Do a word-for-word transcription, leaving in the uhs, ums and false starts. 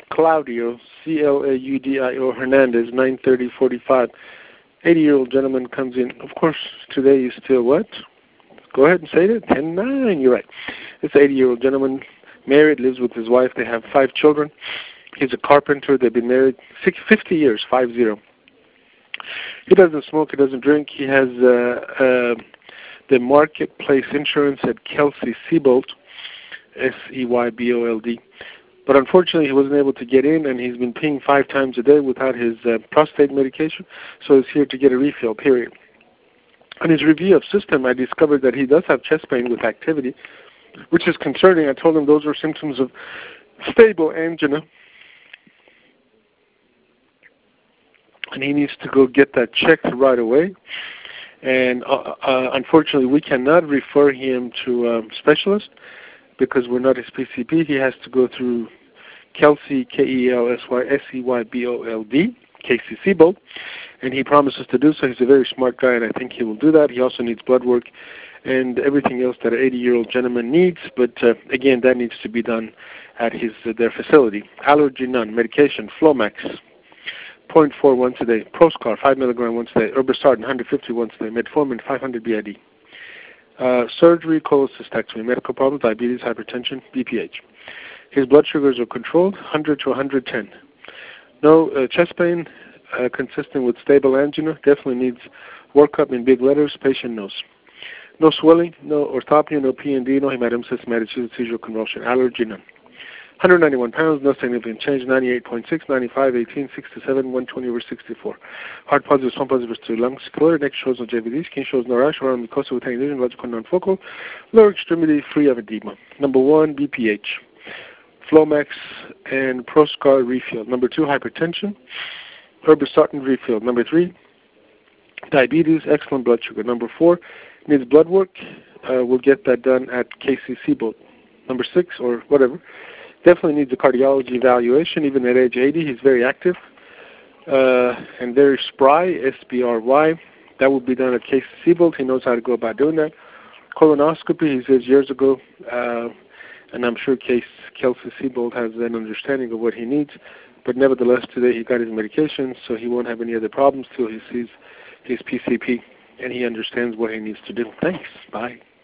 Claudio, C L A U D I O Hernandez, nine thirty forty-five. eighty-year-old gentleman comes in. Of course, today is still what? Go ahead and say it. ten nine, you're right. It's an eighty-year-old gentleman, married, lives with his wife. They have five children. He's a carpenter. They've been married six, fifty years, five zero. He doesn't smoke. He doesn't drink. He has uh, uh, the marketplace insurance at Kelsey Sebold, S E Y B O L D. But unfortunately, he wasn't able to get in, and he's been peeing five times a day without his uh, prostate medication, so he's here to get a refill, period. On his review of system, I discovered that he does have chest pain with activity, which is concerning. I told him those are symptoms of stable angina, and he needs to go get that checked right away. And uh, uh, unfortunately, we cannot refer him to a specialist because we're not his P C P. He has to go through Kelsey, K E L S Y S E Y B O L D, K C Sebold, and he promises to do so. He's a very smart guy, and I think he will do that. He also needs blood work and everything else that an eighty-year-old gentleman needs, but uh, again, that needs to be done at his uh, their facility. Allergy none. Medication, Flomax, zero point four once a day. Proscar, five milligram once a day. Irbesartan, one hundred fifty once a day. Metformin, five hundred B I D. Uh, surgery, cholecystectomy, medical problems, diabetes, hypertension, B P H. His blood sugars are controlled, one hundred to one hundred ten. No uh, chest pain, uh, consistent with stable angina, definitely needs workup in big letters, patient knows. No swelling, no orthopnea, no P N D, no hematemesis, hematic seizure, convulsion, allergy none. one hundred ninety-one pounds, no significant change, ninety-eight point six, ninety-five, eighteen, sixty-seven, one twenty over sixty-four. Heart positive, swamp positive to lungs, clear, neck shows no J V D, skin shows no rash, around mucosa with any lesion, logical non-focal, lower extremity free of edema. Number one, B P H, Flomax and Proscar refill. Number two, hypertension, Irbesartan refill. Number three, diabetes, excellent blood sugar. Number four, needs blood work. Uh, we'll get that done at K C Sebold. Number six, or whatever, definitely needs a cardiology evaluation. Even at age eighty, he's very active uh, and very spry, S B R Y. That will be done at K C Sebold. He knows how to go about doing that. Colonoscopy, he says years ago, uh, and I'm sure Case, Kelsey Sebold has an understanding of what he needs. But nevertheless, today he got his medication, so he won't have any other problems till he sees his P C P and he understands what he needs to do. Thanks. Bye.